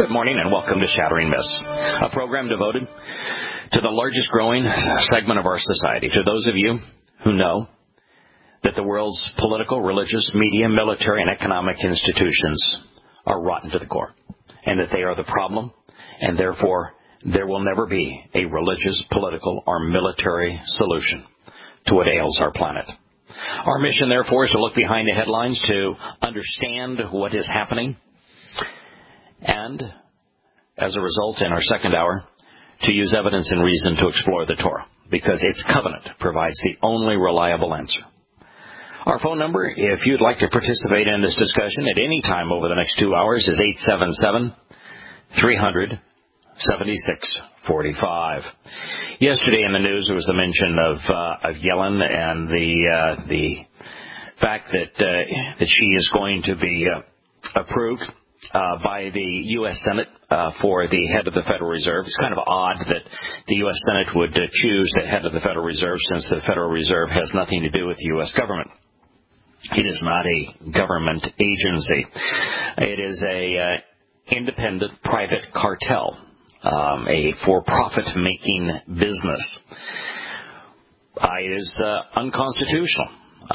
Good morning and welcome to Shattering Myths, a program devoted to the largest growing segment of our society. To those of you who know that the world's political, religious, media, military, and economic institutions are rotten to the core, and that they are the problem, and therefore there will never be a religious, political, or military solution to what ails our planet. Our mission, therefore, is to look behind the headlines to understand what is happening, and, as a result, in our second hour, to use evidence and reason to explore the Torah, because its covenant provides the only reliable answer. Our phone number, if you'd like to participate in this discussion at any time over the next 2 hours, is 877-300-7645. Yesterday in the news there was a mention of Yellen and the fact that she is going to be approved by the U.S. Senate for the head of the Federal Reserve. It's kind of odd that the U.S. Senate would choose the head of the Federal Reserve, since the Federal Reserve has nothing to do with the U.S. government. It is not a government agency. It is a independent private cartel, a for-profit making business. It is unconstitutional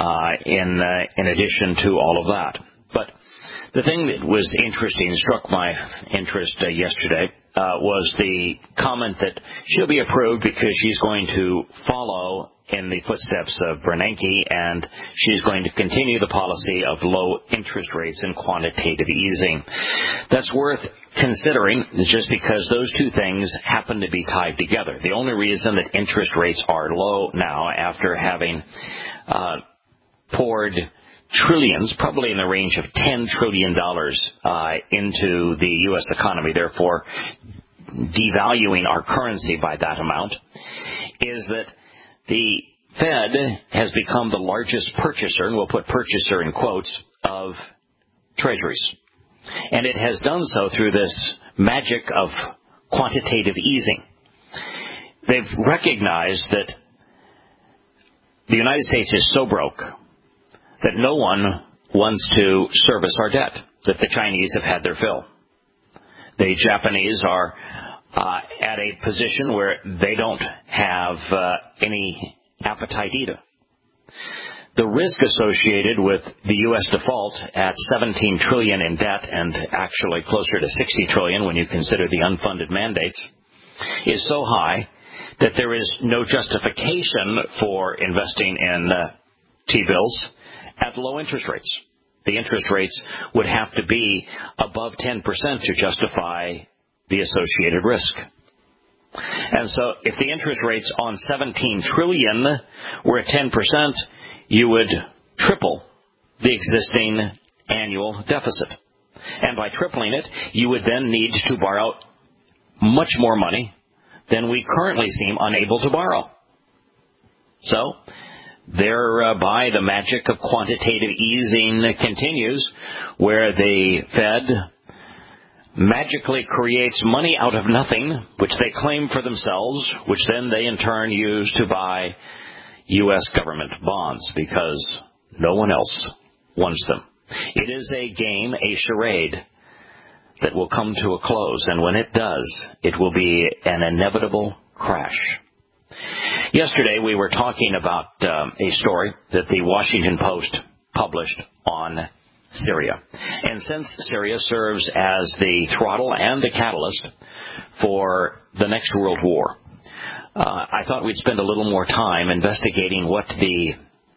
in addition to all of that. But the thing that was interesting, struck my interest yesterday, was the comment that she'll be approved because she's going to follow in the footsteps of Bernanke, and she's going to continue the policy of low interest rates and quantitative easing. That's worth considering, just because those two things happen to be tied together. The only reason that interest rates are low now, after having poured trillions, probably in the range of $10 trillion into the U.S. economy, therefore devaluing our currency by that amount, is that the Fed has become the largest purchaser, and we'll put purchaser in quotes, of treasuries. And it has done so through this magic of quantitative easing. They've recognized that the United States is so broke that no one wants to service our debt, that the Chinese have had their fill. The Japanese are at a position where they don't have any appetite either. The risk associated with the U.S. default at $17 trillion in debt, and actually closer to $60 trillion when you consider the unfunded mandates, is so high that there is no justification for investing in T-bills at low interest rates. The interest rates would have to be above 10% to justify the associated risk. And so if the interest rates on $17 trillion were at 10%, you would triple the existing annual deficit. And by tripling it, you would then need to borrow much more money than we currently seem unable to borrow. So thereby the magic of quantitative easing continues, where the Fed magically creates money out of nothing, which they claim for themselves, which then they in turn use to buy U.S. government bonds, because no one else wants them. It is a game, a charade, that will come to a close, and when it does, it will be an inevitable crash. Yesterday we were talking about a story that the Washington Post published on Syria. And since Syria serves as the throttle and the catalyst for the next world war, I thought we'd spend a little more time investigating what the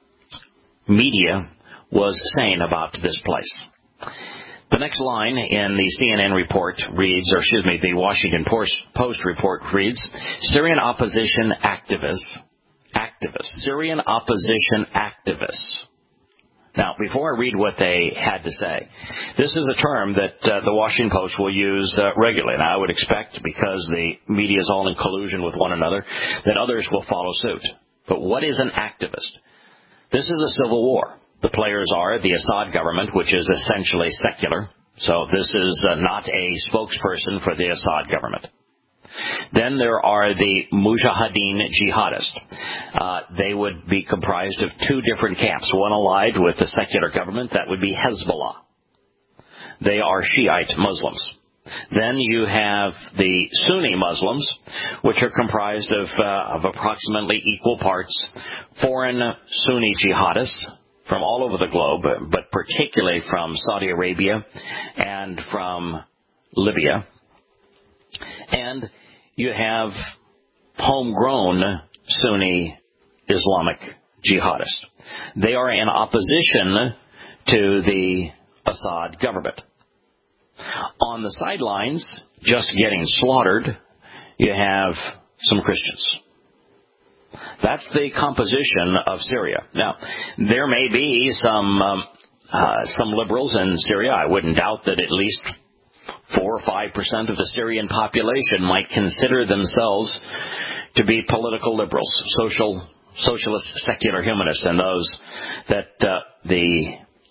media was saying about this place. The next line in the CNN report reads, the Washington Post report reads, Syrian opposition activists. Syrian opposition activists. Now, before I read what they had to say, this is a term that the Washington Post will use regularly. And I would expect, because the media is all in collusion with one another, that others will follow suit. But what is an activist? This is a civil war. The players are the Assad government, which is essentially secular. So this is not a spokesperson for the Assad government. Then there are the Mujahideen jihadists. They would be comprised of two different camps, one allied with the secular government. That would be Hezbollah. They are Shiite Muslims. Then you have the Sunni Muslims, which are comprised of approximately equal parts foreign Sunni jihadists from all over the globe, but particularly from Saudi Arabia and from Libya. And you have homegrown Sunni Islamic jihadists. They are in opposition to the Assad government. On the sidelines, just getting slaughtered, you have some Christians. That's the composition of Syria. Now, there may be some liberals in Syria. I wouldn't doubt that at least 4 or 5% of the Syrian population might consider themselves to be political liberals, socialist, secular humanists, and those that the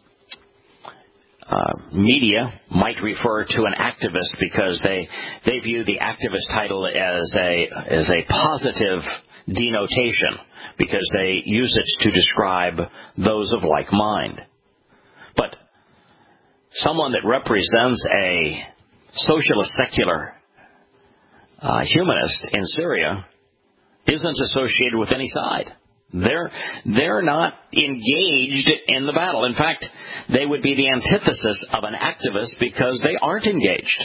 media might refer to an activist because they view the activist title as a positive denotation because they use it to describe those of like mind. But someone that represents a socialist secular humanist in Syria isn't associated with any side. They're not engaged in the battle. In fact, they would be the antithesis of an activist because they aren't engaged.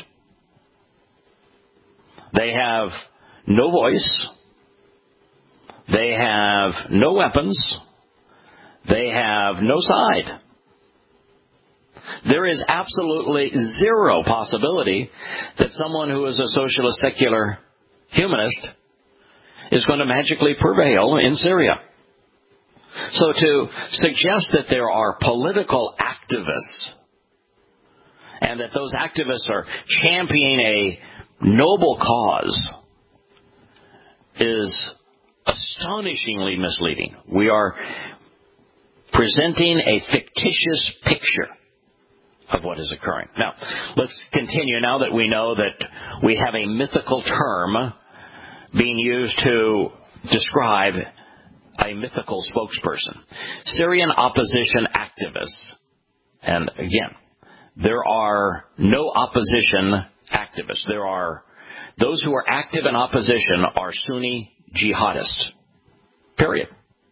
They have no voice. They have no weapons. They have no side. There is absolutely zero possibility that someone who is a socialist secular humanist is going to magically prevail in Syria. So to suggest that there are political activists and that those activists are championing a noble cause is astonishingly misleading. We are presenting a fictitious picture of what is occurring. Now, let's continue now that we know that we have a mythical term being used to describe a mythical spokesperson. Syrian opposition activists. And again, there are no opposition activists. There are those who are active in opposition are Sunni jihadists. Period.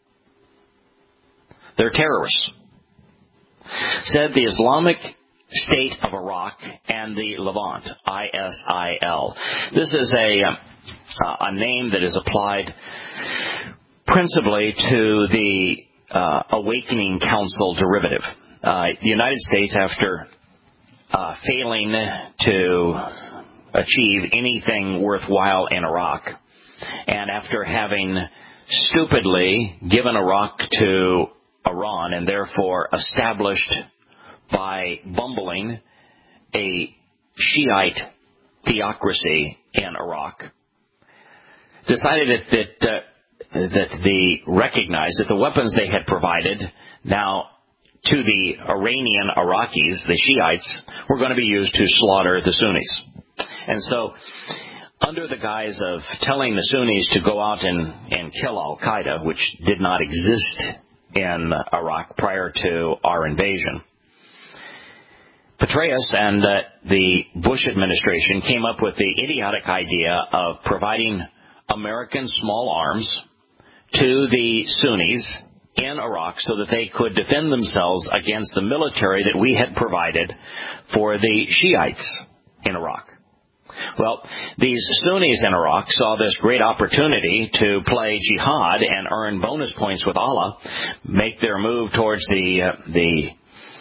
They're terrorists. Said the Islamic State of Iraq and the Levant, ISIL. This is a name that is applied principally to the Awakening Council derivative. The United States, after failing to achieve anything worthwhile in Iraq, and after having stupidly given Iraq to Iran and therefore established by bumbling a Shiite theocracy in Iraq, decided that they recognized that the weapons they had provided now to the Iranian Iraqis, the Shiites, were going to be used to slaughter the Sunnis. And so, under the guise of telling the Sunnis to go out and kill Al-Qaeda, which did not exist in Iraq prior to our invasion, Petraeus and the Bush administration came up with the idiotic idea of providing American small arms to the Sunnis in Iraq so that they could defend themselves against the military that we had provided for the Shiites in Iraq. Well, these Sunnis in Iraq saw this great opportunity to play jihad and earn bonus points with Allah, make their move towards the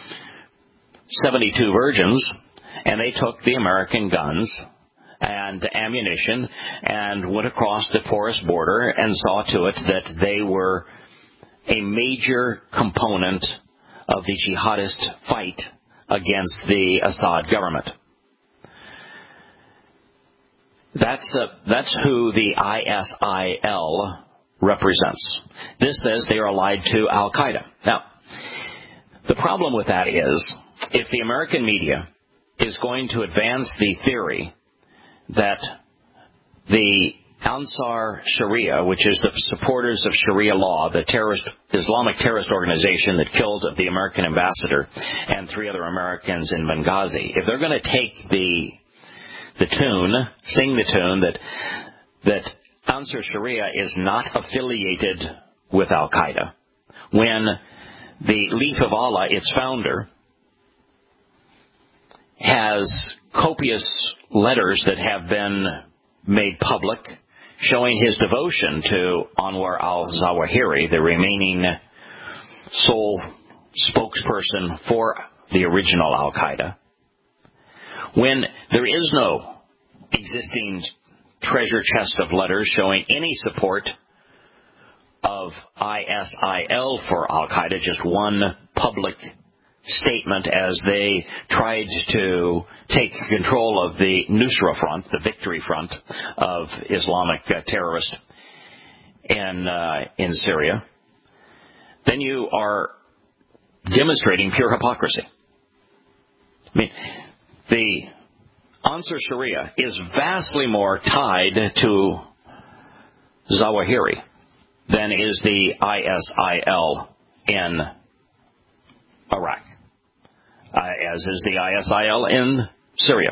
72 virgins, and they took the American guns and ammunition and went across the porous border and saw to it that they were a major component of the jihadist fight against the Assad government. That's who the ISIL represents. This says they are allied to Al-Qaeda. Now, the problem with that is, if the American media is going to advance the theory that the Ansar Sharia, which is the supporters of Sharia law, the Islamic terrorist organization that killed the American ambassador and 3 other Americans in Benghazi, if they're going to take the sing the tune that Ansar Sharia is not affiliated with Al-Qaeda, when the Leaf of Allah, its founder, has copious letters that have been made public showing his devotion to Anwar al-Zawahiri, the remaining sole spokesperson for the original Al-Qaeda, when there is no existing treasure chest of letters showing any support of ISIL for Al-Qaeda, just one public statement as they tried to take control of the Nusra Front, the victory front of Islamic terrorists in Syria, then you are demonstrating pure hypocrisy. I mean, the Ansar Sharia is vastly more tied to Zawahiri than is the ISIL in Iraq, as is the ISIL in Syria.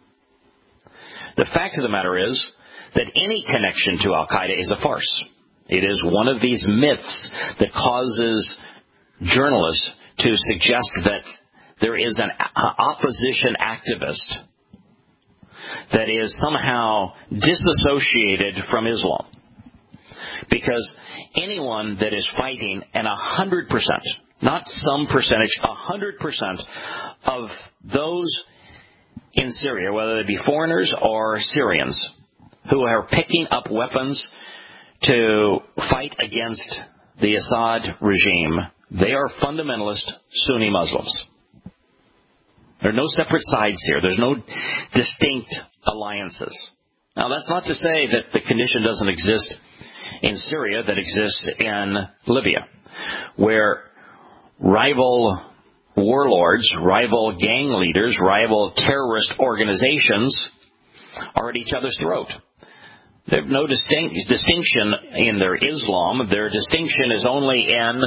The fact of the matter is that any connection to Al-Qaeda is a farce. It is one of these myths that causes journalists to suggest that there is an opposition activist that is somehow disassociated from Islam. Because anyone that is fighting, and 100%, not some percentage, 100% of those in Syria, whether they be foreigners or Syrians, who are picking up weapons to fight against the Assad regime, they are fundamentalist Sunni Muslims. There are no separate sides here. There's no distinct alliances. Now, that's not to say that the condition doesn't exist in Syria that exists in Libya, where rival warlords, rival gang leaders, rival terrorist organizations are at each other's throat. There's no distinction in their Islam. Their distinction is only in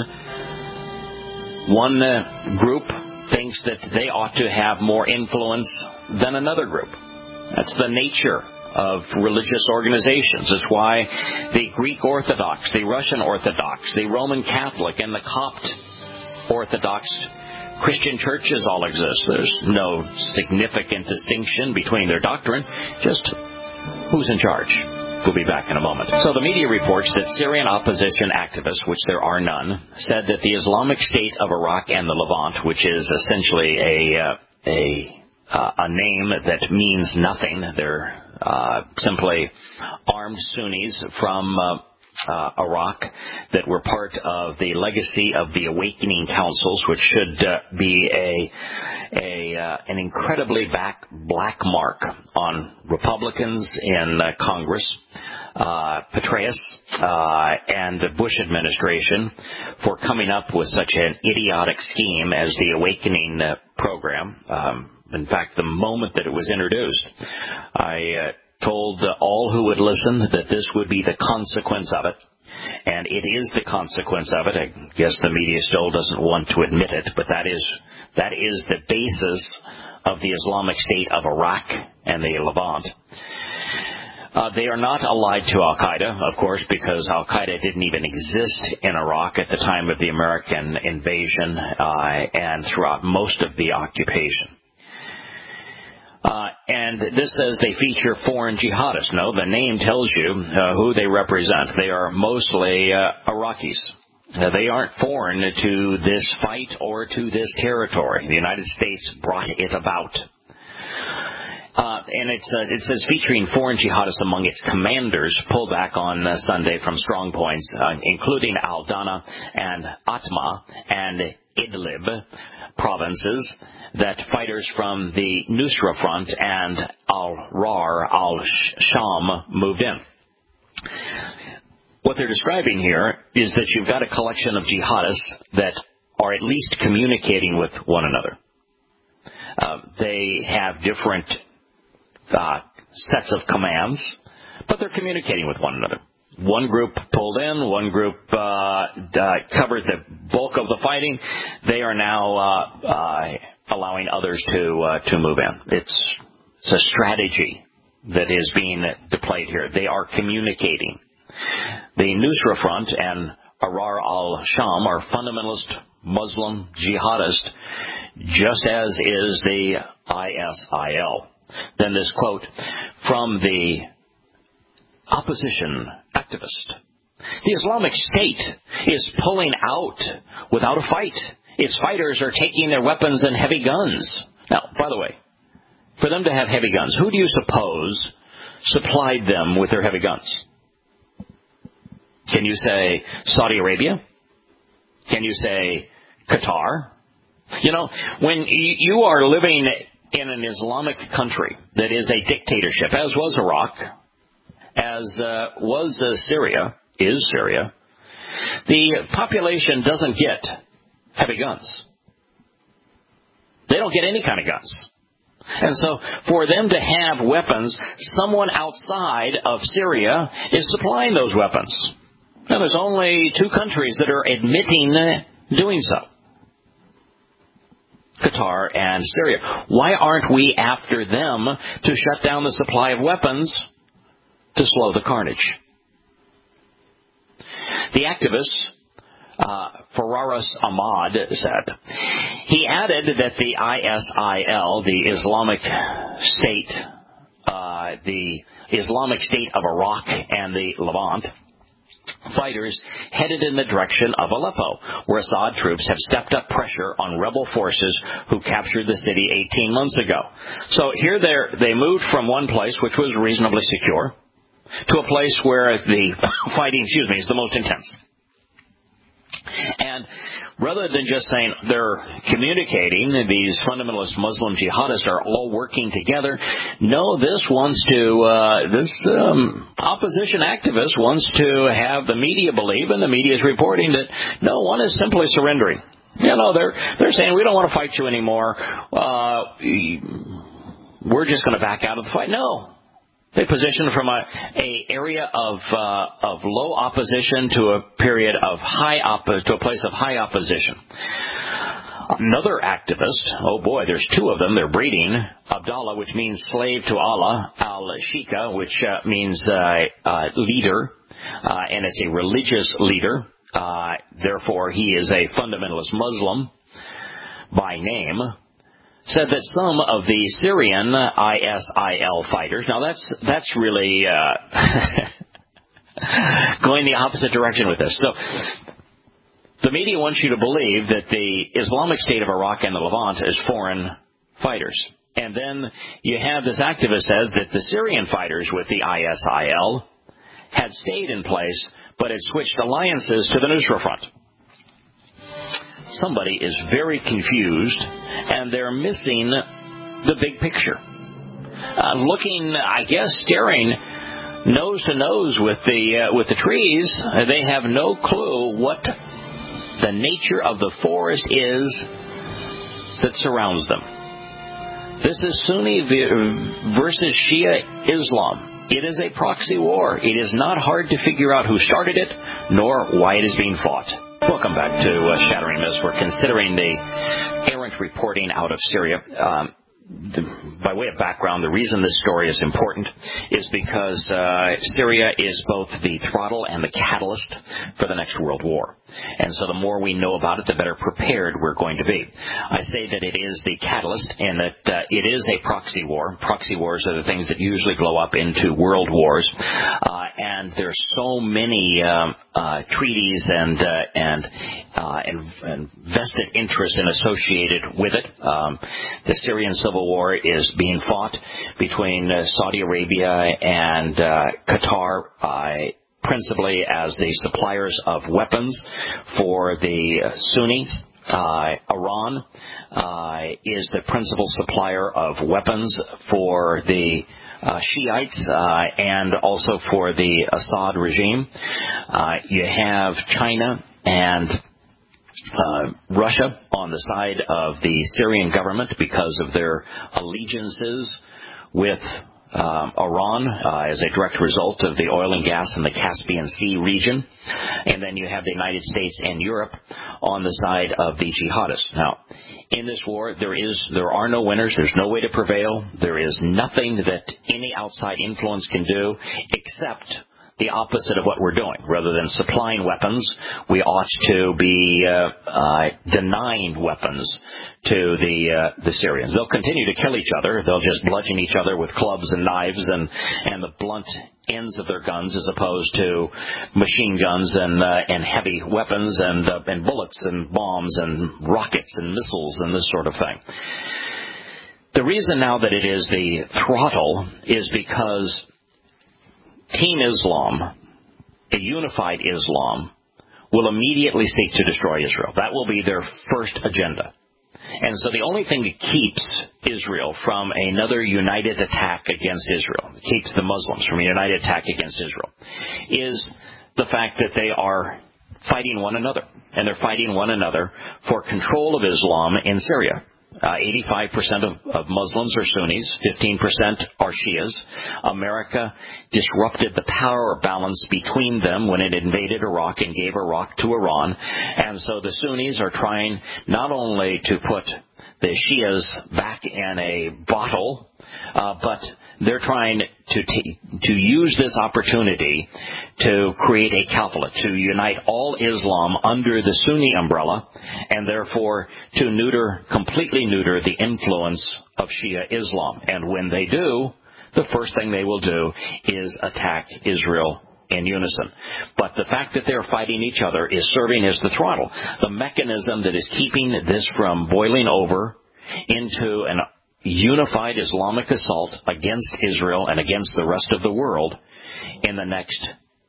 one group thinks that they ought to have more influence than another group. That's the nature of religious organizations. It's why the Greek Orthodox, the Russian Orthodox, the Roman Catholic, and the Copt Orthodox Christian churches all exist. There's no significant distinction between their doctrine, just who's in charge. We'll be back in a moment. So the media reports that Syrian opposition activists, which there are none, said that the Islamic State of Iraq and the Levant, which is essentially a name that means nothing. They're simply armed Sunnis from Iraq that were part of the legacy of the Awakening Councils, which should be an incredibly black mark on Republicans in Congress, Petraeus, and the Bush administration for coming up with such an idiotic scheme as the Awakening program. In fact, the moment that it was introduced, I told all who would listen that this would be the consequence of it. And it is the consequence of it. I guess the media still doesn't want to admit it, but that is the basis of the Islamic State of Iraq and the Levant. They are not allied to Al-Qaeda, of course, because Al-Qaeda didn't even exist in Iraq at the time of the American invasion and throughout most of the occupation. And this says they feature foreign jihadists. No, the name tells you who they represent. They are mostly Iraqis. They aren't foreign to this fight or to this territory. The United States brought it about. And it says featuring foreign jihadists among its commanders, pulled back on Sunday from strong points, including Al-Dana and Atma and Idlib provinces, that fighters from the Nusra Front and Al-Rar al-Sham moved in. What they're describing here is that you've got a collection of jihadists that are at least communicating with one another. They have different sets of commands, but they're communicating with one another. One group pulled in, one group covered the bulk of the fighting. They are now allowing others to move in. It's It's a strategy that is being deployed here. They are communicating. The Nusra Front and Ahrar al-Sham are fundamentalist Muslim jihadists, just as is the ISIL. Then this quote from the opposition activist. The Islamic State is pulling out without a fight. Its fighters are taking their weapons and heavy guns. Now, by the way, for them to have heavy guns, who do you suppose supplied them with their heavy guns? Can you say Saudi Arabia? Can you say Qatar? You know, when you are living in an Islamic country that is a dictatorship, as was Iraq, as was Syria, is Syria, the population doesn't get heavy guns. They don't get any kind of guns. And so for them to have weapons, someone outside of Syria is supplying those weapons. Now, there's only two countries that are admitting doing so. Qatar and Syria. Why aren't we after them to shut down the supply of weapons to slow the carnage? The activist, Fararas Ahmad, said, he added that the ISIL, the Islamic State of Iraq and the Levant, fighters headed in the direction of Aleppo, where Assad troops have stepped up pressure on rebel forces who captured the city 18 months ago. So here they moved from one place, which was reasonably secure, to a place where the fighting, is the most intense. And rather than just saying they're communicating, these fundamentalist Muslim jihadists are all working together, no, this opposition activist wants to have the media believe, and the media is reporting that no one is simply surrendering. You know, they're saying we don't want to fight you anymore. We're just going to back out of the fight. No. They position from a area of low opposition to a period of to a place of high opposition. Another activist, oh boy, there's two of them. They're breeding. Abdallah, which means slave to Allah. Al-Shika, which means leader, and it's a religious leader. Therefore, he is a fundamentalist Muslim by name. Said that some of the Syrian ISIL fighters, now that's really going the opposite direction with this. So the media wants you to believe that the Islamic State of Iraq and the Levant is foreign fighters. And then you have this activist said that the Syrian fighters with the ISIL had stayed in place, but had switched alliances to the Nusra Front. Somebody is very confused, and they're missing the big picture. Staring nose to nose with the trees, they have no clue what the nature of the forest is that surrounds them. This is Sunni versus Shia Islam. It is a proxy war. It is not hard to figure out who started it, nor why it is being fought. Welcome back to Shattering Myths. We're considering the errant reporting out of Syria. By way of background, the reason this story is important is because Syria is both the throttle and the catalyst for the next world war. And so the more we know about it, the better prepared we're going to be. I say that it is the catalyst and that it is a proxy war. Proxy wars are the things that usually blow up into world wars. And there's so many treaties and vested interests associated with it. The Syrian civil war is being fought between Saudi Arabia and Qatar, principally as the suppliers of weapons for the Sunnis. Iran is the principal supplier of weapons for the Shiites and also for the Assad regime. You have China and Russia on the side of the Syrian government because of their allegiances with Iran as a direct result of the oil and gas in the Caspian Sea region. And then you have the United States and Europe on the side of the jihadists. Now, in this war, there are no winners. There's no way to prevail. There is nothing that any outside influence can do except the opposite of what we're doing. Rather than supplying weapons, we ought to be denying weapons to the Syrians. They'll continue to kill each other. They'll just bludgeon each other with clubs and knives and the blunt ends of their guns, as opposed to machine guns and heavy weapons and bullets and bombs and rockets and missiles and this sort of thing. The reason now that it is the throttle is because Team Islam, a unified Islam, will immediately seek to destroy Israel. That will be their first agenda. And so the only thing that keeps Israel from another united attack against Israel, keeps the Muslims from a united attack against Israel, is the fact that they are fighting one another. And they're fighting one another for control of Islam in Syria. 85% of Muslims are Sunnis, 15% are Shias. America disrupted the power balance between them when it invaded Iraq and gave Iraq to Iran. And so the Sunnis are trying not only to put the Shias back in a bottle, but they're trying to use this opportunity to create a caliphate, to unite all Islam under the Sunni umbrella, and therefore to completely neuter the influence of Shia Islam. And when they do, the first thing they will do is attack Israel in unison. But the fact that they're fighting each other is serving as the throttle, the mechanism that is keeping this from boiling over into an unified Islamic assault against Israel and against the rest of the world in the next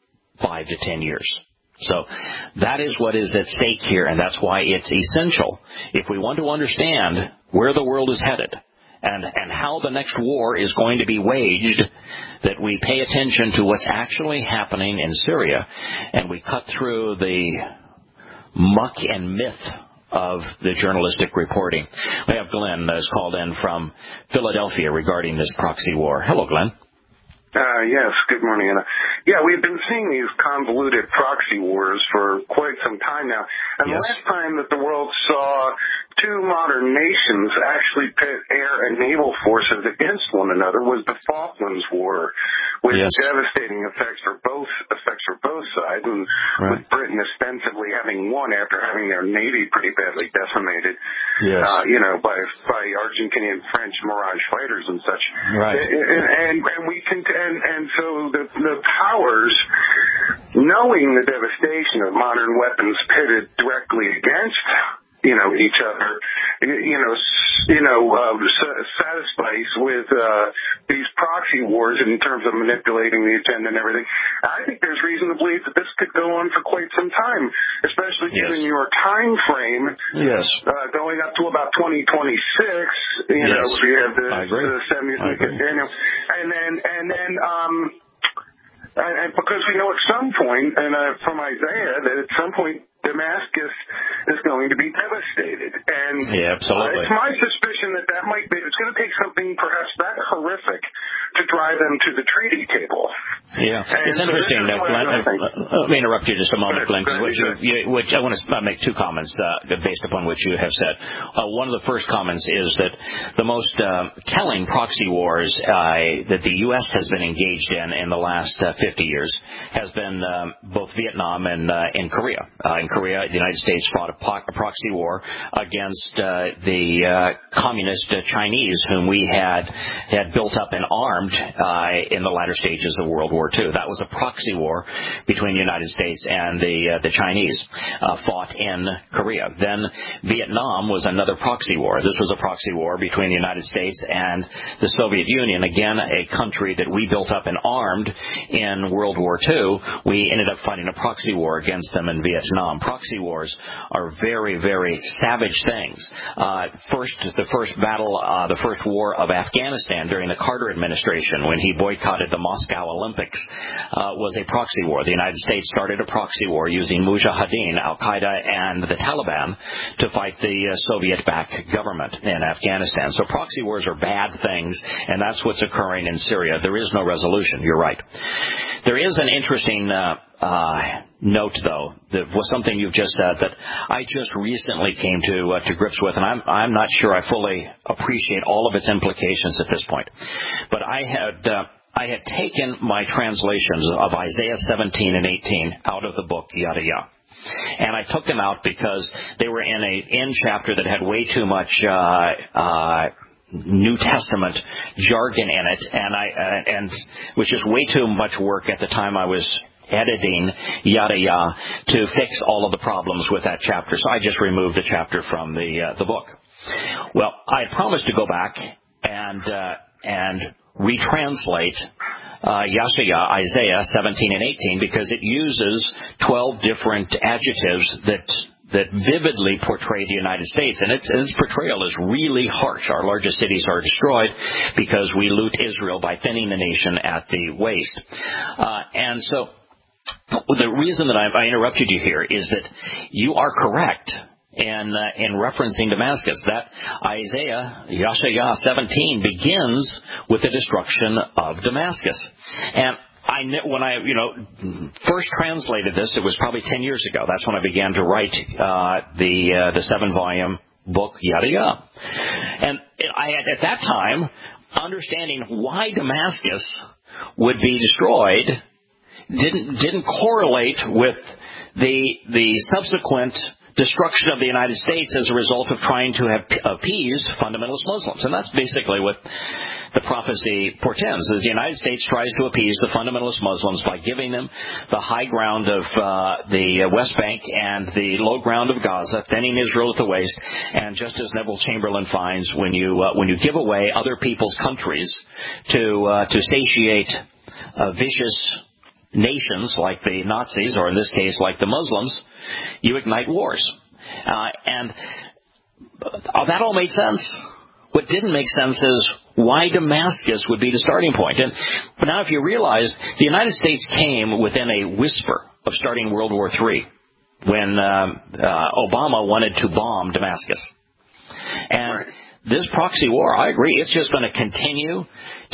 5 to 10 years. So that is what is at stake here, and that's why it's essential, if we want to understand where the world is headed and how the next war is going to be waged, that we pay attention to what's actually happening in Syria, and we cut through the muck and myth of the journalistic reporting. We have Glenn that's called in from Philadelphia regarding this proxy war. Hello, Glenn. Yes, good morning. We've been seeing these convoluted proxy wars for quite some time now. And yes, the last time that the world saw two modern nations actually pit air and naval forces against one another was the Falklands War, with yes, devastating effects for both sides, and right, with Britain ostensibly having won after having their navy pretty badly decimated, yes, by Argentinian French Mirage fighters and such. Right. And so the powers, knowing the devastation of modern weapons pitted directly against each other, satisfies with these proxy wars in terms of manipulating the agenda and everything. I think there's reason to believe that this could go on for quite some time, especially yes, given your time frame. Yes. Going up to about 2026. Yes. We have the 70s, and because we know at some point, and from Isaiah, that at some point Damascus is going to be devastated. And absolutely, it's my suspicion that might be, it's going to take something perhaps that horrific to drive them to the treaty table. Yeah, and it's interesting. Glenn, let me interrupt you just a moment, Glenn, which I want to make two comments based upon what you have said. One of the first comments is that the most telling proxy wars that the U.S. has been engaged in the last 50 years has been both Vietnam and in Korea. In Korea, the United States fought a proxy war against the communist Chinese, whom we had built up and armed in the latter stages of World War II. That was a proxy war between the United States and the Chinese, fought in Korea. Then Vietnam was another proxy war. This was a proxy war between the United States and the Soviet Union, again, a country that we built up and armed in World War II. We ended up fighting a proxy war against them in Vietnam. Proxy wars are are very, very savage things. The first war of Afghanistan during the Carter administration, when he boycotted the Moscow Olympics, was a proxy war. The United States started a proxy war using Mujahideen, Al-Qaeda, and the Taliban to fight the Soviet-backed government in Afghanistan. So proxy wars are bad things, and that's what's occurring in Syria. There is no resolution. You're right. There is an interesting note, though, that was something you've just said that I just recently came to grips with, and I'm not sure I fully appreciate all of its implications at this point. But I had taken my translations of Isaiah 17 and 18 out of the book Yada Yah. And I took them out because they were in an end chapter that had way too much New Testament jargon in it, and which is way too much work at the time I was editing Yada Yah to fix all of the problems with that chapter. So I just removed a chapter from the book. Well, I promised to go back and retranslate Yashaya, Isaiah 17 and 18, because it uses 12 different adjectives that vividly portray the United States. And its portrayal is really harsh. Our largest cities are destroyed because we loot Israel by thinning the nation at the waist. And so the reason that I interrupted you here is that you are correct in referencing Damascus. That Isaiah, Yashaya 17, begins with the destruction of Damascus. And when I first translated this, it was probably 10 years ago. That's when I began to write the 7-volume book Yada Yah. And I had, at that time, understanding why Damascus would be destroyed didn't correlate with the subsequent destruction of the United States as a result of trying to appease fundamentalist Muslims. And that's basically what the prophecy portends, is the United States tries to appease the fundamentalist Muslims by giving them the high ground of the West Bank and the low ground of Gaza, thinning Israel at the waist. And just as Neville Chamberlain finds, when you give away other people's countries to satiate vicious nations like the Nazis, or in this case like the Muslims, you ignite wars. And that all made sense. What didn't make sense is why Damascus would be the starting point. But now if you realize the United States came within a whisper of starting World War III when Obama wanted to bomb Damascus. And this proxy war, I agree, it's just going to continue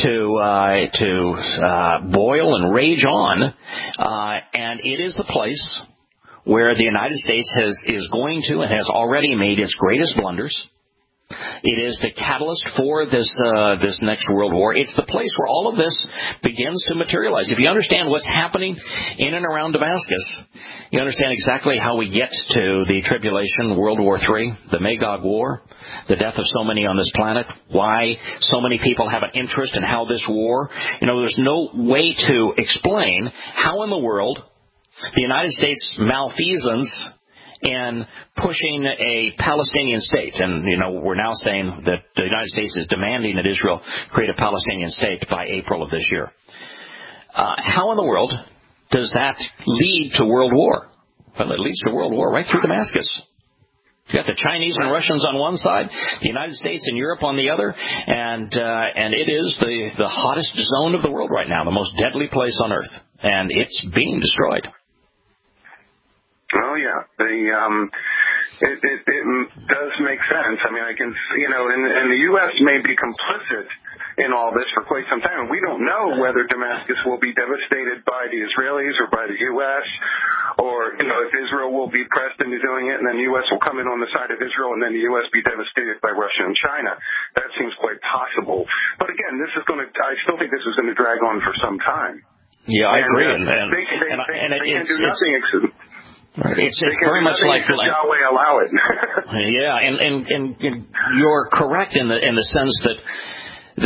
to boil and rage on, and it is the place where the United States is going to and has already made its greatest blunders. It is the catalyst for this next world war. It's the place where all of this begins to materialize. If you understand what's happening in and around Damascus, you understand exactly how we get to the tribulation, World War III, the Magog War, the death of so many on this planet, why so many people have an interest in how this war, there's no way to explain how in the world the United States malfeasance in pushing a Palestinian state. And, we're now saying that the United States is demanding that Israel create a Palestinian state by April of this year. How in the world does that lead to world war? Well, it leads to world war right through Damascus. You got the Chinese and Russians on one side, the United States and Europe on the other, and it is the hottest zone of the world right now, the most deadly place on earth, and it's being destroyed. Oh yeah, it does make sense. I mean, I can, and the U.S. may be complicit in all this for quite some time. We don't know whether Damascus will be devastated by the Israelis or by the U.S., or if Israel will be pressed into doing it, and then the U.S. will come in on the side of Israel, and then the U.S. be devastated by Russia and China. That seems quite possible. But again, I still think this is going to drag on for some time. Yeah, I agree. They can do nothing except. It's very much like Yahweh allow it. Yeah, and you're correct in the sense that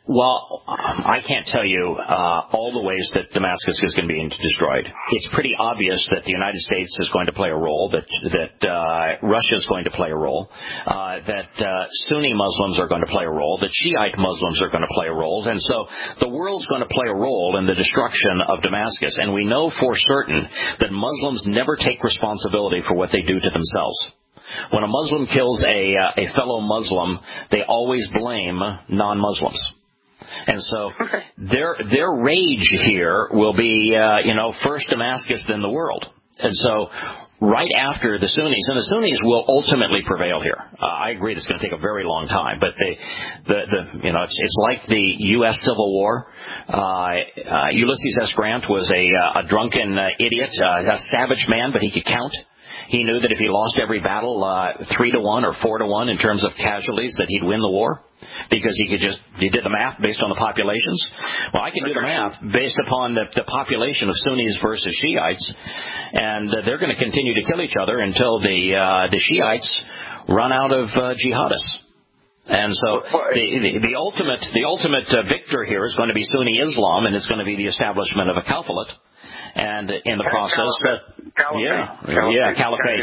Well, I can't tell you all the ways that Damascus is going to be destroyed. It's pretty obvious that the United States is going to play a role, that Russia is going to play a role, that Sunni Muslims are going to play a role, that Shiite Muslims are going to play a role, and so the world's going to play a role in the destruction of Damascus. And we know for certain that Muslims never take responsibility for what they do to themselves. When a Muslim kills a fellow Muslim, they always blame non-Muslims. And so their rage here will be, first Damascus, then the world. And so right after the Sunnis, and the Sunnis will ultimately prevail here. I agree it's going to take a very long time, but it's like the U.S. Civil War. Ulysses S. Grant was a drunken idiot, a savage man, but he could count. He knew that if he lost every battle 3-1 or 4-1 in terms of casualties, that he'd win the war, because he did the math based on the populations. Well, I can do the math based upon the population of Sunnis versus Shiites, and they're going to continue to kill each other until the Shiites run out of jihadists. And so the ultimate victor here is going to be Sunni Islam, and it's going to be the establishment of a caliphate. And in the process, caliphate,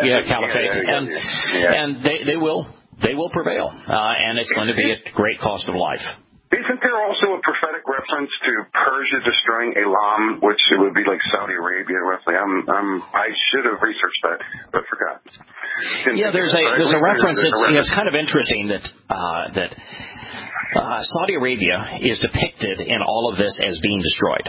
and they will prevail, and it's going to be at great cost of life. Isn't there also a prophetic reference to Persia destroying Elam, which would be like Saudi Arabia, roughly? I should have researched that, but forgot. There's a reference. It's kind of interesting that Saudi Arabia is depicted in all of this as being destroyed.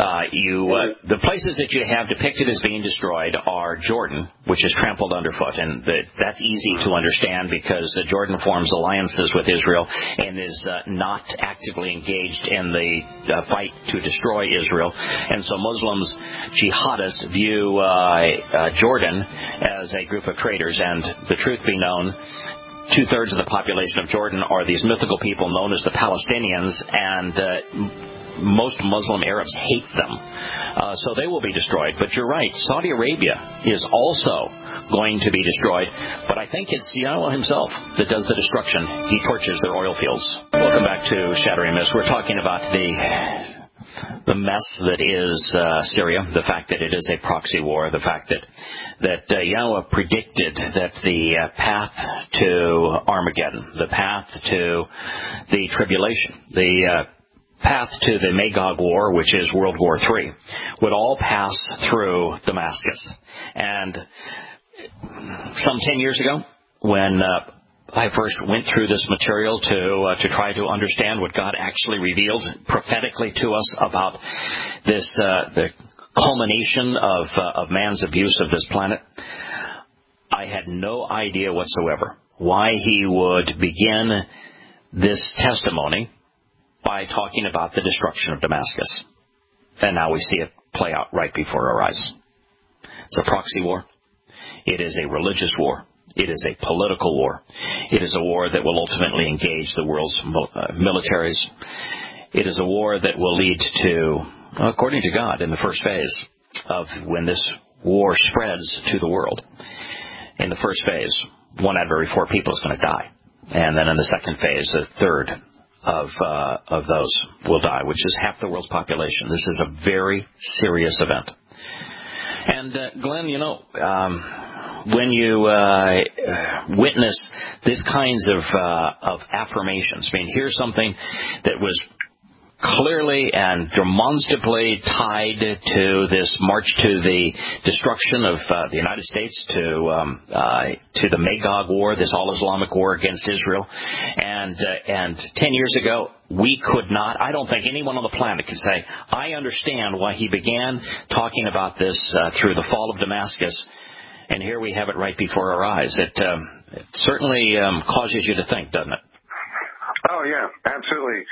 The places that you have depicted as being destroyed are Jordan, which is trampled underfoot, and that's easy to understand because Jordan forms alliances with Israel and is not actively engaged in the fight to destroy Israel. And so Muslims, jihadists, view Jordan as a group of traitors, and the truth be known, 2/3 of the population of Jordan are these mythical people known as the Palestinians, and most Muslim Arabs hate them. So they will be destroyed. But you're right, Saudi Arabia is also going to be destroyed. But I think it's Yahweh himself that does the destruction. He torches their oil fields. Welcome back to Shattering Myths. We're talking about the mess that is Syria, the fact that it is a proxy war, the fact that Yahweh predicted that the path to Armageddon, the path to the tribulation, the path to the Magog War, which is World War III, would all pass through Damascus. And some 10 years ago, when I first went through this material to try to understand what God actually revealed prophetically to us about this, the culmination of man's abuse of this planet, I had no idea whatsoever why he would begin this testimony by talking about the destruction of Damascus. And now we see it play out right before our eyes. It's a proxy war. It is a religious war. It is a political war. It is a war that will ultimately engage the world's militaries. It is a war that will lead to, according to God, in the first phase of when this war spreads to the world, in the first phase, 1 out of every 4 people is going to die. And then in the second phase, 1/3 of those will die, which is half the world's population. This is a very serious event. And Glenn, when you witness these kinds of affirmations, I mean, here's something that was clearly and demonstrably tied to this march to the destruction of the United States, to the Magog War, this all-Islamic war against Israel. And 10 years ago, we could not, I don't think anyone on the planet could say, I understand why he began talking about this through the fall of Damascus, and here we have it right before our eyes. It certainly causes you to think, doesn't it? Oh, yeah, absolutely.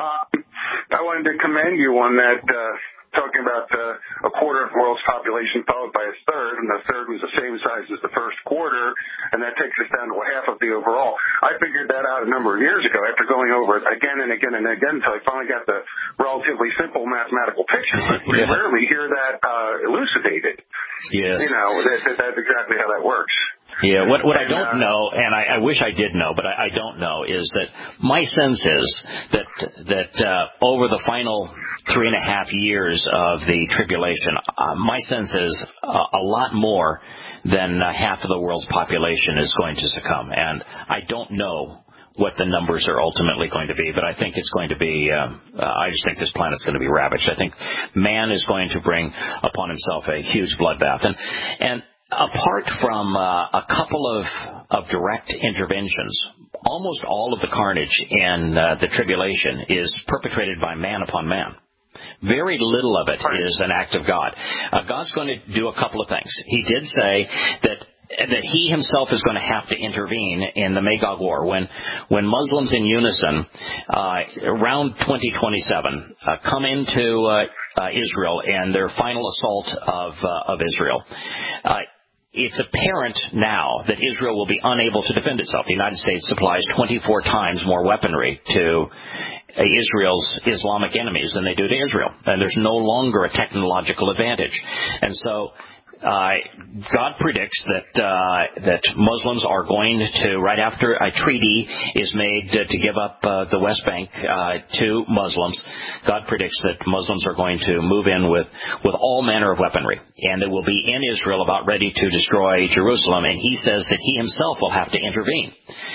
I wanted to commend you on that, talking about a quarter of the world's population followed by a third, and the third was the same size as the first quarter, and that takes us down to half of the overall. I figured that out a number of years ago after going over it again and again and again until I finally got the relatively simple mathematical picture. But we rarely hear that elucidated. Yes. That's exactly how that works. Yeah, what I don't know, and I wish I did know, but I don't know, is that my sense is that over the final 3.5 years of the tribulation, my sense is a lot more than half of the world's population is going to succumb. And I don't know what the numbers are ultimately going to be, but I think it's going to be, I just think this planet's going to be ravaged. I think man is going to bring upon himself a huge bloodbath. And apart from a couple of direct interventions, almost all of the carnage in the tribulation is perpetrated by man upon man. Very little of it is an act of God. God's going to do a couple of things. He did say that he himself is going to have to intervene in the Magog War when Muslims in unison around 2027 come into Israel and their final assault of Israel. It's apparent now that Israel will be unable to defend itself. The United States supplies 24 times more weaponry to Israel's Islamic enemies than they do to Israel. And there's no longer a technological advantage. And so God predicts that Muslims are going to, right after a treaty is made to give up the West Bank to Muslims, God predicts that Muslims are going to move in with all manner of weaponry, and they will be in Israel about ready to destroy Jerusalem, and he says that he himself will have to intervene.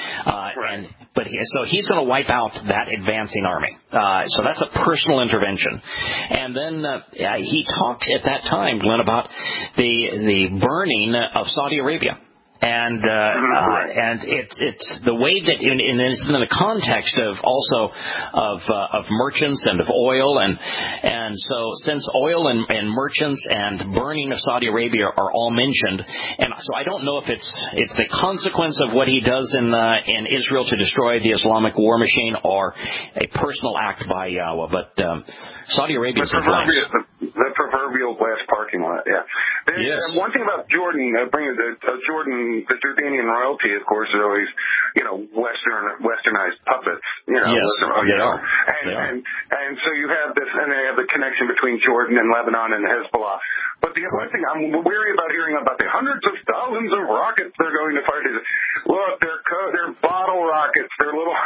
So he's going to wipe out that advancing army. So that's a personal intervention. And then he talks at that time, Glenn, about the burning of Saudi Arabia. And it's the way that, and it's in the context of also of merchants and of oil, and so since oil and merchants and burning of Saudi Arabia are all mentioned, and so I don't know if it's the consequence of what he does in Israel to destroy the Islamic war machine or a personal act by Yahweh, but Saudi Arabia is the proverbial glass parking lot. Yeah. Yes. One thing about Jordan, the Jordanian royalty, of course, is always, westernized puppets. Yes, they are. And so you have this, and they have the connection between Jordan and Lebanon and Hezbollah. But the other thing I'm weary about hearing about the hundreds of thousands of rockets they're going to fire. Look, they're bottle rockets. They're little,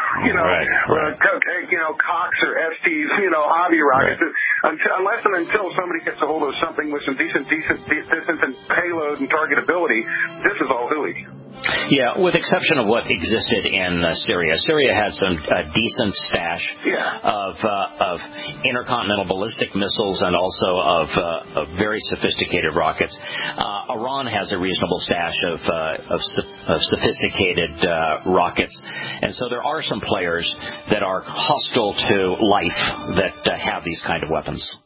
Cox or STs, hobby rockets. Right. Unless and until somebody gets a hold of something with some decent distance and payload and targetability, this is all hooey. Yeah, with exception of what existed in Syria. Syria had some decent stash of intercontinental ballistic missiles and also of very sophisticated rockets. Iran has a reasonable stash of sophisticated rockets, and so there are some players that are hostile to life that have these kind of weapons.